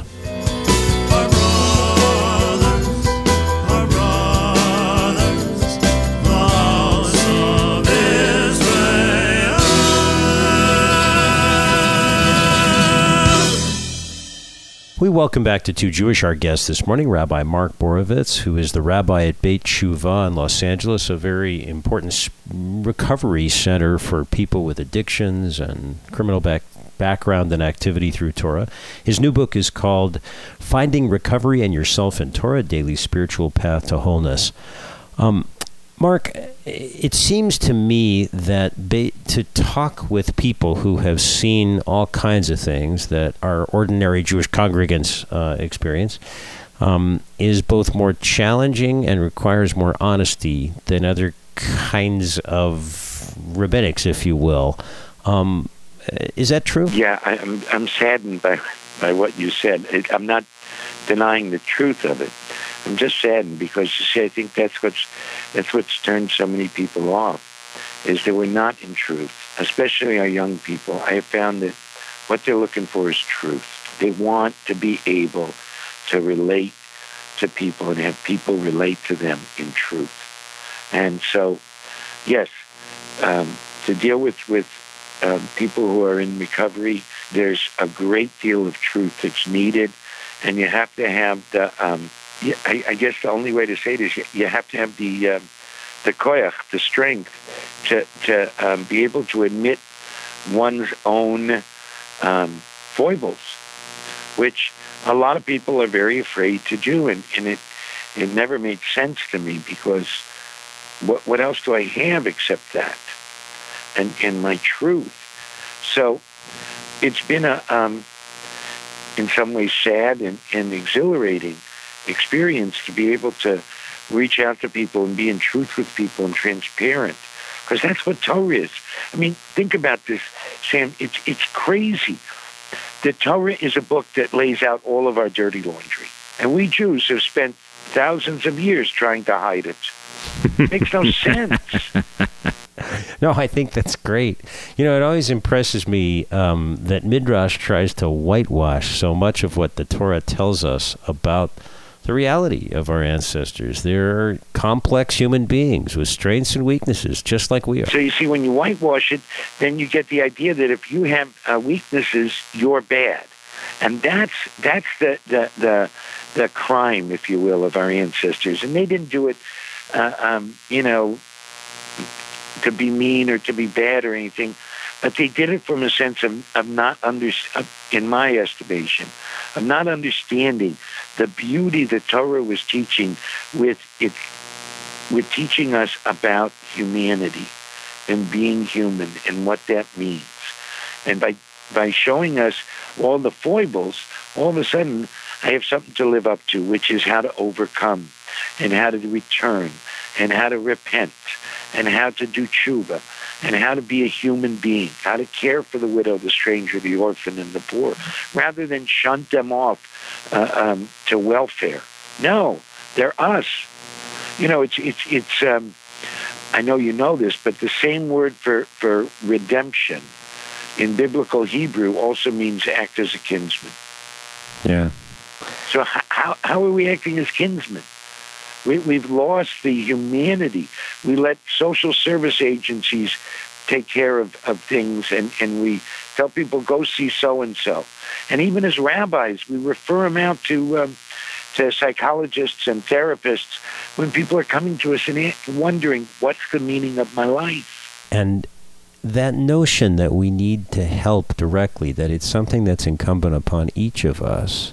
We welcome back to Two Jewish, our guest this morning, Rabbi Mark Borovitz, who is the rabbi at Beit Tshuva in Los Angeles, a very important recovery center for people with addictions and criminal back background and activity through Torah. His new book is called Finding Recovery and Yourself in Torah, Daily Spiritual Path to Wholeness. Um, Mark, it seems to me that ba- to talk with people who have seen all kinds of things that our ordinary Jewish congregants uh, experience um, is both more challenging and requires more honesty than other kinds of rabbinics, if you will. Um, is that true? Yeah, I, I'm, I'm saddened by, by what you said. It, I'm not denying the truth of it. I'm just saddened because, you see, I think that's what's that's what's turned so many people off, is that we're not in truth, especially our young people. I have found that what they're looking for is truth. They want to be able to relate to people and have people relate to them in truth. And so, yes, um, to deal with, with um, people who are in recovery, there's a great deal of truth that's needed, and you have to have the... Um, Yeah, I, I guess the only way to say it is you, you have to have the um, the koyach, the strength, to to um, be able to admit one's own um, foibles, which a lot of people are very afraid to do, and, and it it never made sense to me, because what what else do I have except that, and and my truth? So it's been a um, in some ways sad and, and exhilarating experience to be able to reach out to people and be in truth with people and transparent, because that's what Torah is. I mean, think about this, Sam. It's it's crazy. The Torah is a book that lays out all of our dirty laundry, and we Jews have spent thousands of years trying to hide it. It makes no sense. No, I think that's great. You know, it always impresses me um, that Midrash tries to whitewash so much of what the Torah tells us about the reality of our ancestors. They're complex human beings with strengths and weaknesses, just like we are. So you see, when you whitewash it, then you get the idea that if you have uh, weaknesses, you're bad. And that's that's the, the, the, the crime, if you will, of our ancestors. And they didn't do it, uh, um, you know, to be mean or to be bad or anything, but they did it from a sense of, of not, under, of, in my estimation, of not understanding the beauty that Torah was teaching with it, with teaching us about humanity and being human and what that means. And by by showing us all the foibles, all of a sudden I have something to live up to, which is how to overcome and how to return and how to repent and how to do tshuva and how to be a human being, how to care for the widow, the stranger, the orphan, and the poor, rather than shunt them off uh, um, to welfare. No, they're us. You know, it's it's it's. Um, I know you know this, but the same word for for redemption in biblical Hebrew also means act as a kinsman. Yeah. So how how are we acting as kinsmen? We, we've lost the humanity. We let social service agencies take care of, of things, and, and we tell people, go see so-and-so. And even as rabbis, we refer them out to um, to psychologists and therapists when people are coming to us and wondering, what's the meaning of my life? And that notion that we need to help directly, that it's something that's incumbent upon each of us,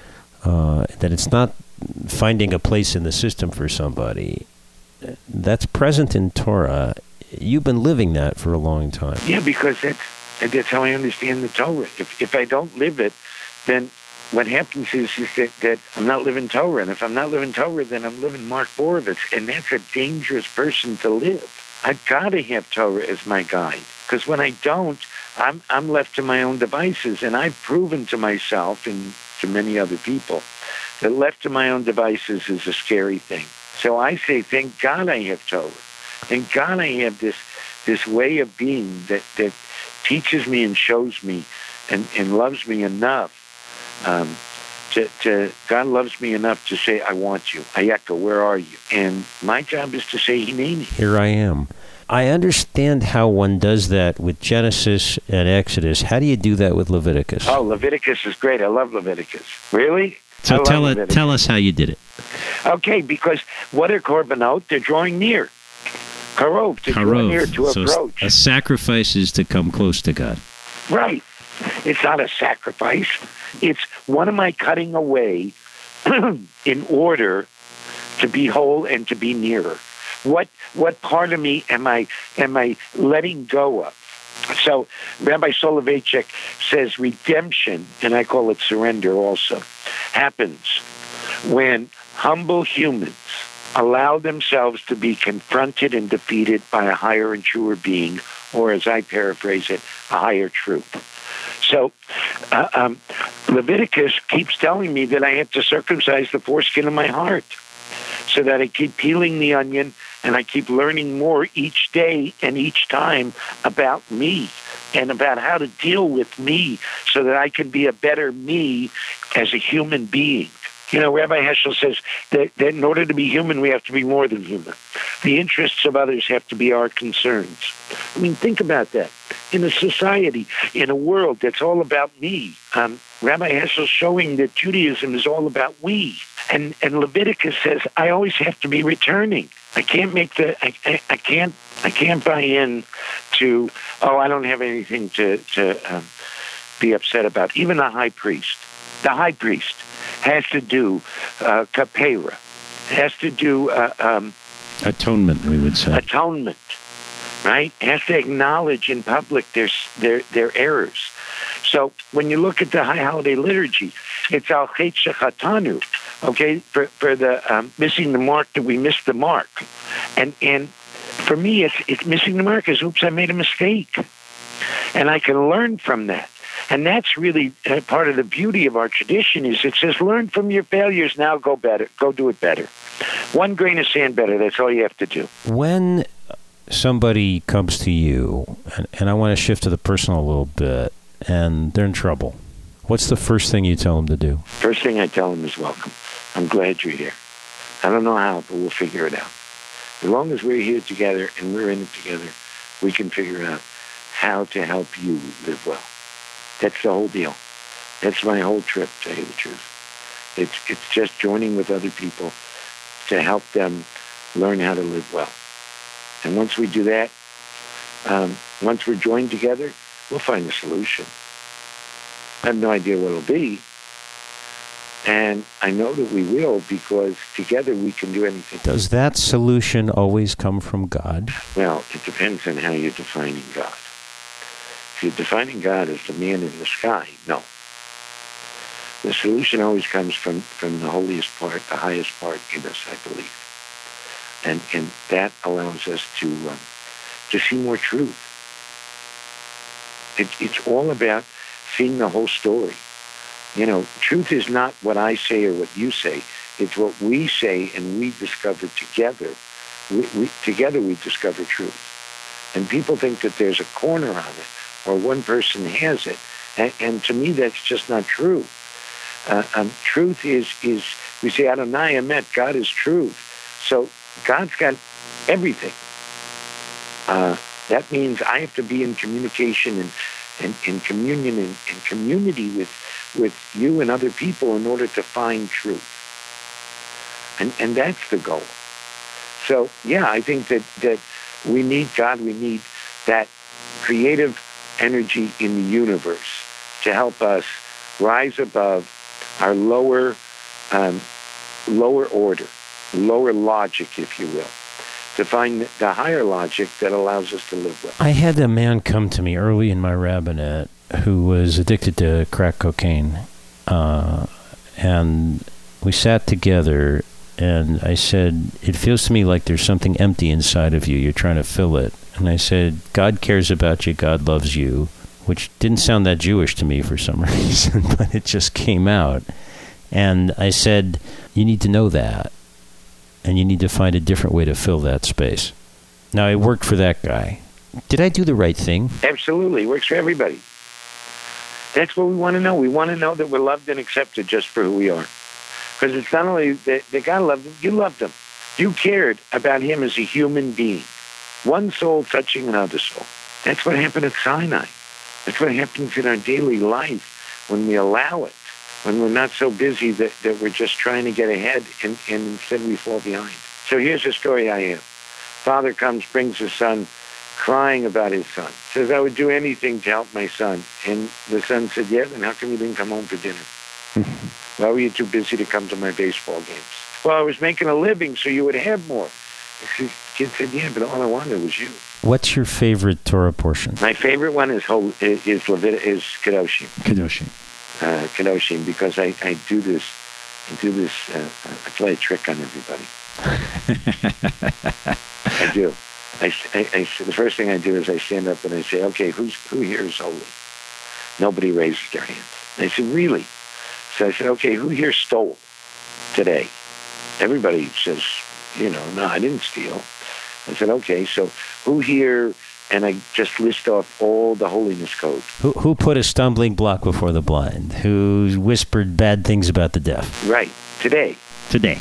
uh, that it's not finding a place in the system for somebody, that's present in Torah. You've been living that for a long time. Yeah, because that's, that's how I understand the Torah. If if I don't live it, then what happens is, is that, that I'm not living Torah. And if I'm not living Torah, then I'm living Mark Borovitz. And that's a dangerous person to live. I've got to have Torah as my guide. Because when I don't, I'm I'm left to my own devices. And I've proven to myself and to many other people that left to my own devices is a scary thing. So I say, thank God I have Torah. Thank God I have this this way of being that, that teaches me and shows me and, and loves me enough. Um, to, to God loves me enough to say, I want you. Ayeka, where are you? And my job is to say, Hineni. Here I am. I understand how one does that with Genesis and Exodus. How do you do that with Leviticus? Oh, Leviticus is great. I love Leviticus. Really? So I love tell it, Leviticus. tell us how you did it. Okay, because what are korbanot? They're drawing near. Karov, to draw near, to so approach. a sacrifice is to come close to God. Right. It's not a sacrifice. It's what am I cutting away in order to be whole and to be nearer? What what part of me am I am I letting go of? So Rabbi Soloveitchik says redemption, and I call it surrender also, happens when humble humans allow themselves to be confronted and defeated by a higher and truer being, or as I paraphrase it, a higher truth. So uh, um, Leviticus keeps telling me that I have to circumcise the foreskin of my heart so that I keep peeling the onion and I keep learning more each day and each time about me and about how to deal with me so that I can be a better me as a human being. You know, Rabbi Heschel says that, that in order to be human, we have to be more than human. The interests of others have to be our concerns. I mean, think about that. In a society, in a world that's all about me, um, Rabbi Heschel's showing that Judaism is all about we. And, and Leviticus says, I always have to be returning. I can't make the, I, I, I can't, I can't buy in to, oh, I don't have anything to, to um, be upset about. Even the high priest, the high priest has to do uh, kapera, has to do uh, um, atonement, we would say. Atonement, right? Has to acknowledge in public their their their errors. So when you look at the High Holiday Liturgy, it's al chet shechatanu, okay, for for the um, missing the mark that we missed the mark, and and for me, it's it's missing the mark is oops, I made a mistake, and I can learn from that. And that's really uh, part of the beauty of our tradition is it says, learn from your failures, now go better, go do it better. One grain of sand better, that's all you have to do. When somebody comes to you, and, and I want to shift to the personal a little bit, and they're in trouble, what's the first thing you tell them to do? First thing I tell them is welcome. I'm glad you're here. I don't know how, but we'll figure it out. As long as we're here together and we're in it together, we can figure out how to help you live well. That's the whole deal. That's my whole trip, to tell you the truth. It's it's just joining with other people to help them learn how to live well. And once we do that, um, once we're joined together, we'll find a solution. I have no idea what it'll be. And I know that we will because together we can do anything. Does that solution always come from God? Well, it depends on how you're defining God. If you're defining God as the man in the sky, no. The solution always comes from, from the holiest part, the highest part in us, I believe. And and that allows us to um, to see more truth. It, it's all about seeing the whole story. You know, truth is not what I say or what you say. It's what we say and we discover together. We, we, together we discover truth. And people think that there's a corner on it, or one person has it. And, and to me, that's just not true. Uh, um, truth is, is, we say, Adonai Emet, God is truth. So God's got everything. Uh, that means I have to be in communication and, and in communion and in community with, with you and other people in order to find truth. And, and that's the goal. So, yeah, I think that, that we need God, we need that creative energy in the universe to help us rise above our lower um, lower order, lower logic, if you will, to find the higher logic that allows us to live well. I had a man come to me early in my rabbinate who was addicted to crack cocaine, uh, and we sat together, and I said, it feels to me like there's something empty inside of you. You're trying to fill it. And I said, God cares about you. God loves you, which didn't sound that Jewish to me for some reason, but it just came out. And I said, you need to know that, and you need to find a different way to fill that space. Now, it worked for that guy. Did I do the right thing? Absolutely. It works for everybody. That's what we want to know. We want to know that we're loved and accepted just for who we are. Because it's not only that, that God loved him, you loved him. You cared about him as a human being. one soul touching another soul. That's what happened at Sinai. That's what happens in our daily life when we allow it, when we're not so busy that, that we're just trying to get ahead and, and instead we fall behind. So here's a story I have. Father comes, brings his son, crying about his son. Says, I would do anything to help my son. And the son said, yeah, then how come you didn't come home for dinner? Why were you too busy to come to my baseball games? Well, I was making a living so you would have more. The kid said, yeah, but all I wanted was you. What's your favorite Torah portion? My favorite one is Hol- is Levit- is Kedoshim. Kedoshim. Uh, Kedoshim, because I, I do this, I do this, uh, I play a trick on everybody. I do. I, I, I, the first thing I do is I stand up and I say, okay, who's who here is holy? Nobody raises their hand. And I said, really? So I said, okay, who here stole today? Everybody says, you know, no, I didn't steal. I said, okay, so who here, and I just list off all the holiness codes. Who who put a stumbling block before the blind? Who whispered bad things about the deaf? Right, today. Today.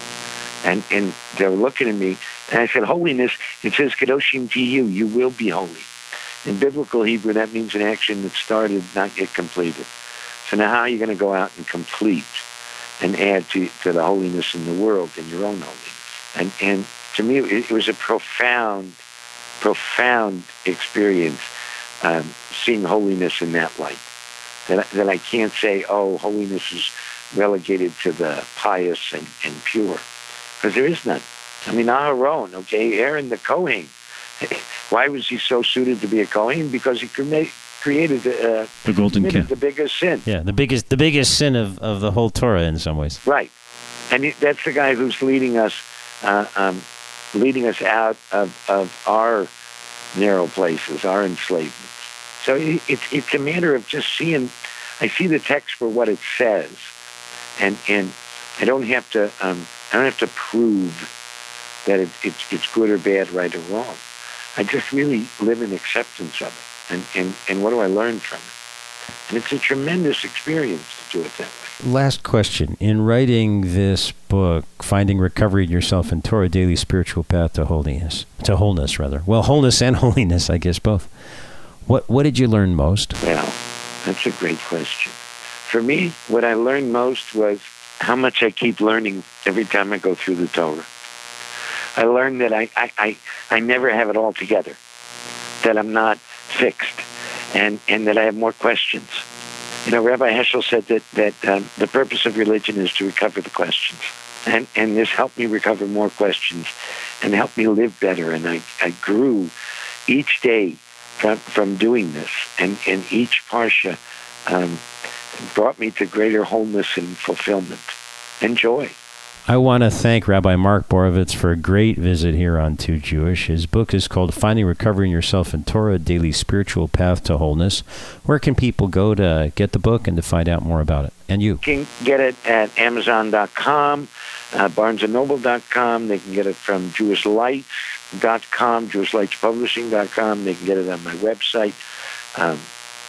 And and they were looking at me, and I said, holiness, it says, Kedoshim to you, you will be holy. In biblical Hebrew, that means an action that started, not yet completed. So now how are you going to go out and complete and add to, to the holiness in the world and your own holiness? And and to me, it, it was a profound, profound experience um, seeing holiness in that light. That, that I can't say, oh, holiness is relegated to the pious and, and pure. Because there is none. I mean, Aharon, okay, Aaron the Kohen. Why was he so suited to be a Kohen? Because he cre- created uh, the golden calf, the biggest sin. Yeah, the biggest, the biggest sin of, of the whole Torah in some ways. Right, and he, that's the guy who's leading us, uh, um, leading us out of, of our narrow places, our enslavement. So it, it's it's a matter of just seeing. I see the text for what it says, and and I don't have to. Um, I don't have to prove that it, it's it's good or bad, right or wrong. I just really live in acceptance of it. And, and, and what do I learn from it? And it's a tremendous experience to do it that way. Last question. In writing this book, Finding Recovery in Yourself in Torah, Daily Spiritual Path to Holiness, to Wholeness, rather. Well, wholeness and holiness, I guess, both. What, what did you learn most? Well, that's a great question. For me, what I learned most was how much I keep learning every time I go through the Torah. I learned that I, I, I, I never have it all together, that I'm not fixed, and, and that I have more questions. You know, Rabbi Heschel said that, that um, the purpose of religion is to recover the questions. And, and this helped me recover more questions and helped me live better. And I, I grew each day from, from doing this. And, and each parsha um, brought me to greater wholeness and fulfillment and joy. I want to thank Rabbi Mark Borovitz for a great visit here on Too Jewish. His book is called Finding Recovery in Yourself in Torah, Daily Spiritual Path to Wholeness. Where can people go to get the book and to find out more about it? And you? You can get it at Amazon dot com, uh, Barnes and Noble dot com. They can get it from Jewish Lights dot com, Jewish Lights Publishing dot com. They can get it on my website, um,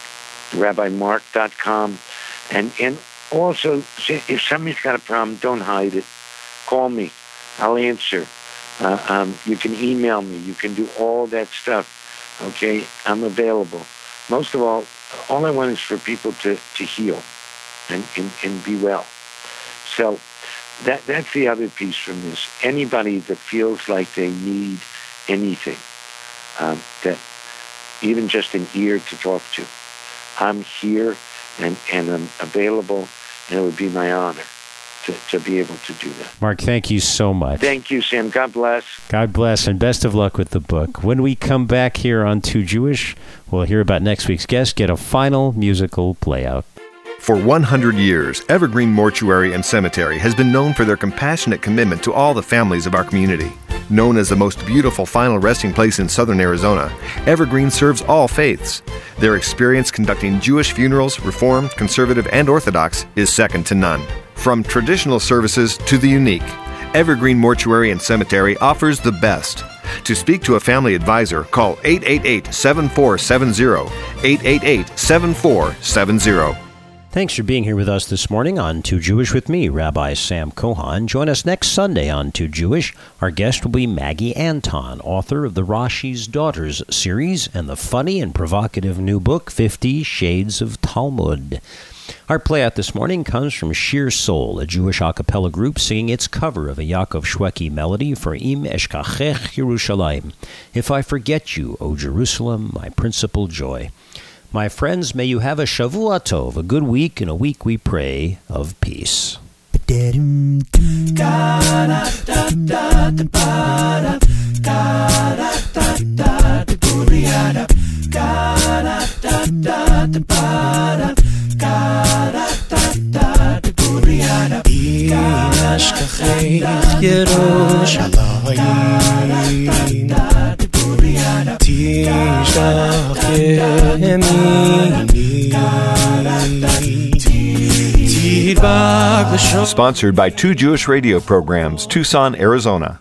Rabbi Mark dot com. And, and also, if somebody's got a problem, don't hide it. Call me. I'll answer. Uh, um, you can email me. You can do all that stuff. Okay? I'm available. Most of all, all I want is for people to, to heal and, and, and be well. So that that's the other piece from this. Anybody that feels like they need anything, um, that even just an ear to talk to, I'm here and, and I'm available, and it would be my honor To, to be able to do that. Mark, thank you so much. Thank you, Sam. God bless. God bless, and best of luck with the book. When we come back here on Too Jewish, we'll hear about next week's guest, get a final musical playout. For one hundred years, Evergreen Mortuary and Cemetery has been known for their compassionate commitment to all the families of our community. Known as the most beautiful final resting place in southern Arizona, Evergreen serves all faiths. Their experience conducting Jewish funerals, Reformed, Conservative, and Orthodox, is second to none. From traditional services to the unique, Evergreen Mortuary and Cemetery offers the best. To speak to a family advisor, call eight eight eight, seven four seven zero, eight eight eight, seven four seven zero. Thanks for being here with us this morning on Too Jewish with me, Rabbi Sam Cohan. Join us next Sunday on Too Jewish. Our guest will be Maggie Anton, author of the Rashi's Daughters series and the funny and provocative new book, Fifty Shades of Talmud. Our play-out this morning comes from Shir Soul, a Jewish a cappella group singing its cover of a Yaakov Shweki melody for Im Eshkachech Yerushalayim. If I Forget You, O Jerusalem, my principal joy. My friends, may you have a Shavua Tov, a good week, and a week we pray of peace. Sponsored by Two Jewish Radio Programs, Tucson, Arizona.